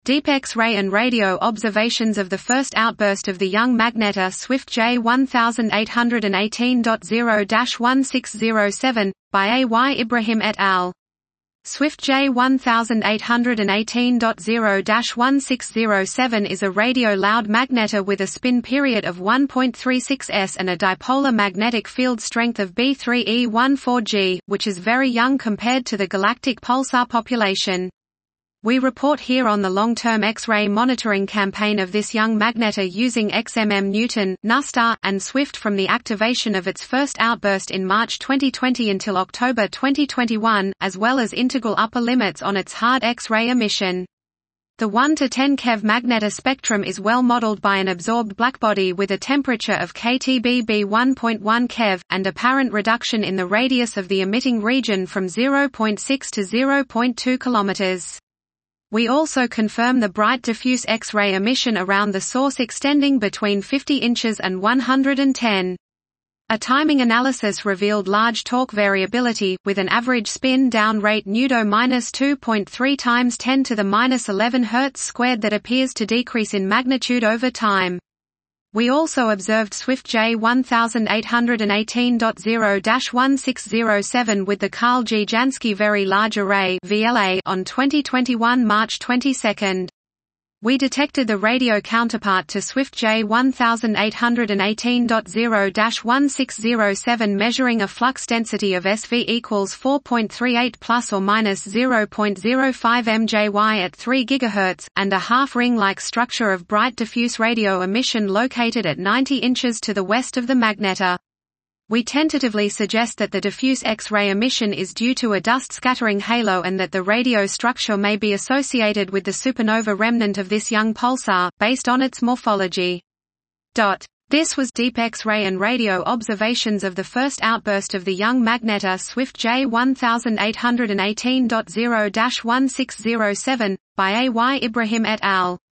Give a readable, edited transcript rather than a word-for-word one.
Deep X-ray and radio observations of the first outburst of the young magnetar Swift J1818.0-1607, by A. Y. Ibrahim et al. Swift J1818.0-1607 is a radio-loud magnetar with a spin period of 1.36 s and a dipolar magnetic field strength of B3E14G, which is very young compared to the galactic pulsar population. We report here on the long-term X-ray monitoring campaign of this young magnetar using XMM Newton, NuSTAR, and Swift from the activation of its first outburst in March 2020 until October 2021, as well as integral upper limits on its hard X-ray emission. The 1 to 10 keV magnetar spectrum is well modeled by an absorbed blackbody with a temperature of KTBB 1.1 keV, and apparent reduction in the radius of the emitting region from 0.6 to 0.2 km. We also confirm the bright diffuse X-ray emission around the source extending between 50 inches and 110. A timing analysis revealed large torque variability, with an average spin down rate newto -2.3 times 10 to the -11 Hz² that appears to decrease in magnitude over time. We also observed Swift J1818.0-1607 with the Carl G. Jansky Very Large Array (VLA) on 2021 March 22. We detected the radio counterpart to Swift J1818.0-1607 measuring a flux density of SV equals 4.38 plus or minus 0.05 mJy at 3 GHz, and a half-ring-like structure of bright diffuse radio emission located at 90 inches to the west of the magnetar. We tentatively suggest that the diffuse X-ray emission is due to a dust scattering halo and that the radio structure may be associated with the supernova remnant of this young pulsar, based on its morphology. This was Deep X-ray and radio observations of the first outburst of the young magnetar Swift J1818.0-1607, by A. Y. Ibrahim et al.